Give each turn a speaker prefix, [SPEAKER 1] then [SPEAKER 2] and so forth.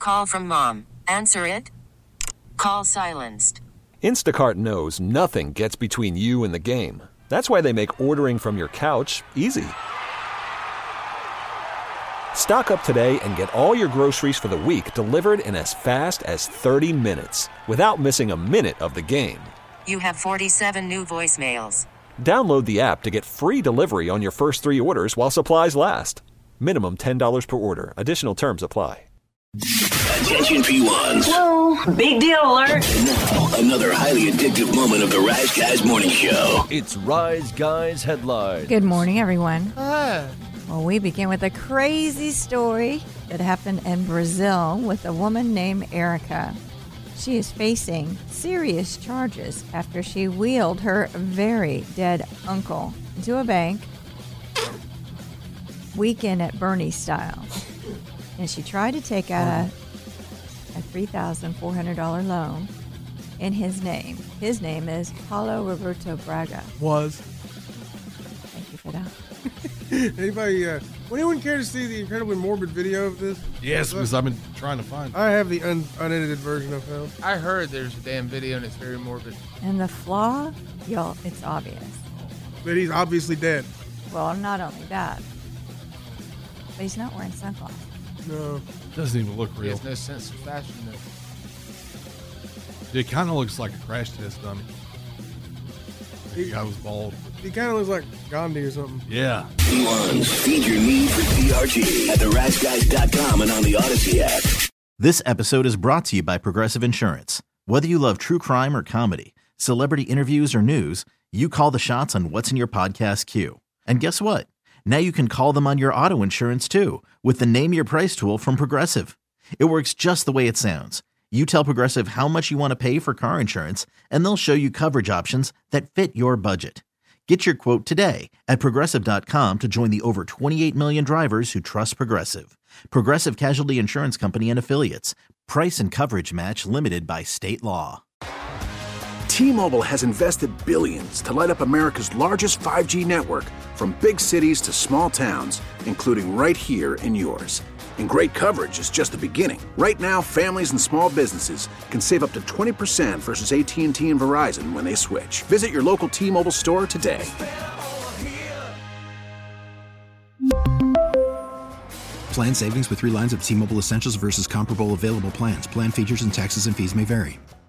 [SPEAKER 1] call from mom. Answer it. Call silenced.
[SPEAKER 2] Instacart knows nothing gets between you and the game. That's why they make ordering from your couch easy. Stock up today and get all your groceries for the week delivered in as fast as 30 minutes without missing a minute of the game.
[SPEAKER 1] You have 47 new voicemails.
[SPEAKER 2] Download the app to get free delivery on your first 3 orders while supplies last. Minimum $10 per order. Additional terms apply.
[SPEAKER 3] Attention P1s.
[SPEAKER 4] Whoa, big deal alert.
[SPEAKER 3] And now, another highly addictive moment of the Rise Guys Morning Show.
[SPEAKER 5] It's Rise Guys Headlines.
[SPEAKER 6] Good morning, everyone. Well, we begin with a crazy story that happened in Brazil with a woman named Erica. She is facing serious charges after she wheeled her very dead uncle into a bank, weekend at Bernie style. And she tried to take out a $3,400 loan in his name. His name is Paulo Roberto Braga. Thank you for that.
[SPEAKER 7] Anybody, would anyone care to see the incredibly morbid video of this?
[SPEAKER 8] Yes, because I've been trying to find it.
[SPEAKER 7] I have the unedited version of him.
[SPEAKER 9] I heard there's a damn video and it's very morbid.
[SPEAKER 6] And the flaw, y'all, it's obvious.
[SPEAKER 7] But he's obviously dead.
[SPEAKER 6] Well, not only that, but he's not wearing sunglasses.
[SPEAKER 7] No.
[SPEAKER 8] Doesn't even look
[SPEAKER 9] He
[SPEAKER 8] real.
[SPEAKER 9] has no sense of fashion.
[SPEAKER 8] It kind of looks like a crash test dummy. The guy was bald.
[SPEAKER 7] He kind of looks like Gandhi or something.
[SPEAKER 8] Yeah.
[SPEAKER 3] P1s, feed your need for TRT at theriseguys.com and on the Odyssey app.
[SPEAKER 10] This episode is brought to you by Progressive Insurance. Whether you love true crime or comedy, celebrity interviews or news, you call the shots on what's in your podcast queue. And guess what? Now you can call them on your auto insurance too with the Name Your Price tool from Progressive. It works just the way it sounds. You tell Progressive how much you want to pay for car insurance, and they'll show you coverage options that fit your budget. Get your quote today at Progressive.com to join the over 28 million drivers who trust Progressive. Progressive Casualty Insurance Company and Affiliates. Price and coverage match limited by state law.
[SPEAKER 11] T-Mobile has invested billions to light up America's largest 5G network, from big cities to small towns, including right here in yours. And great coverage is just the beginning. Right now, families and small businesses can save up to 20% versus AT&T and Verizon when they switch. Visit your local T-Mobile store today.
[SPEAKER 12] Plan savings with 3 lines of T-Mobile Essentials versus comparable available plans. Plan features and taxes and fees may vary.